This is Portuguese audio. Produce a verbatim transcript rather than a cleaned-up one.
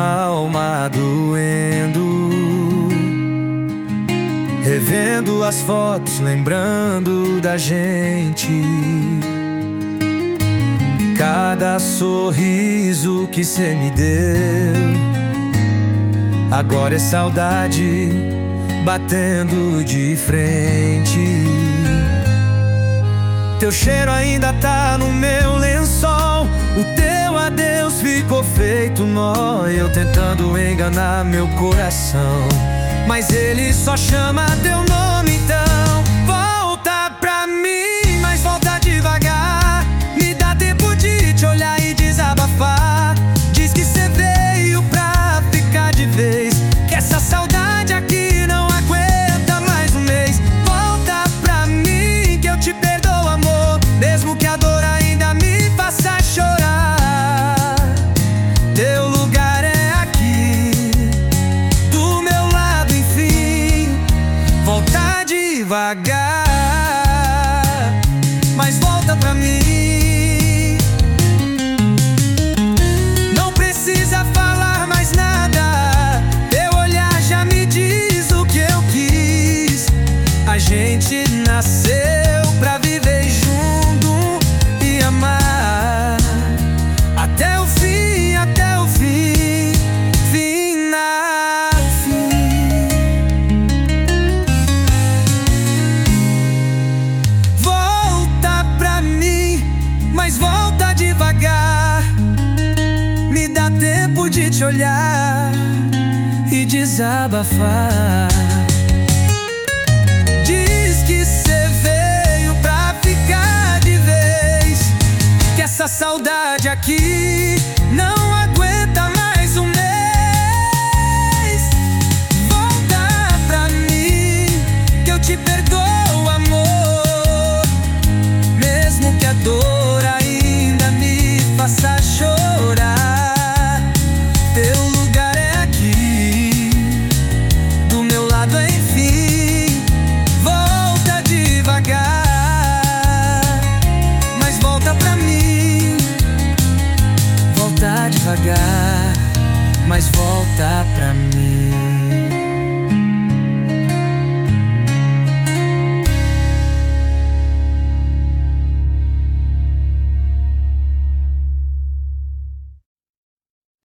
alma doendo, revendo as fotos, lembrando da gente. Cada sorriso que cê me deu, agora é saudade batendo de frente. Teu cheiro ainda tá no meu lençol, o teu adeus ficou feito nó. Eu tentando enganar meu coração, mas ele só chama teu nome. Então volta pra mim, mas volta devagar. Me dá tempo de te olhar e desabafar. Diz que cê veio pra ficar de vez, que essa saudade aqui não aguenta mais um mês. Volta pra mim que eu te perdoo, amor, mesmo que a dor ainda me faça chorar. Teu lugar é aqui, do meu lado, enfim. Volta devagar, mas volta pra mim. Não precisa falar mais nada, teu olhar já me diz o que eu quis. A gente nasceu pra viver junto e amar até o fim, até o fim, final, fim. Volta pra mim, mas volta devagar. Me dá tempo de te olhar e desabafar. Diz que cê veio pra ficar de vez, que essa saudade aqui não aguenta mais um mês. Volta pra mim que eu te perdoo, amor, mesmo que a dor ainda me faça chorar. Teu lugar é aqui, do meu lado, enfim. Volta devagar, mas volta pra mim. Volta devagar, mas volta pra mim.